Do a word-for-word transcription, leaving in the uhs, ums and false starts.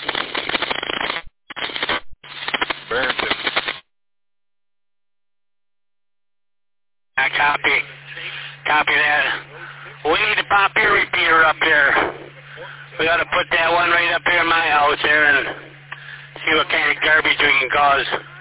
Burlington. I copy. Copy that. We need to pop your repeater up here. We got to put that one right up here in my house here and see what kind of garbage we can cause.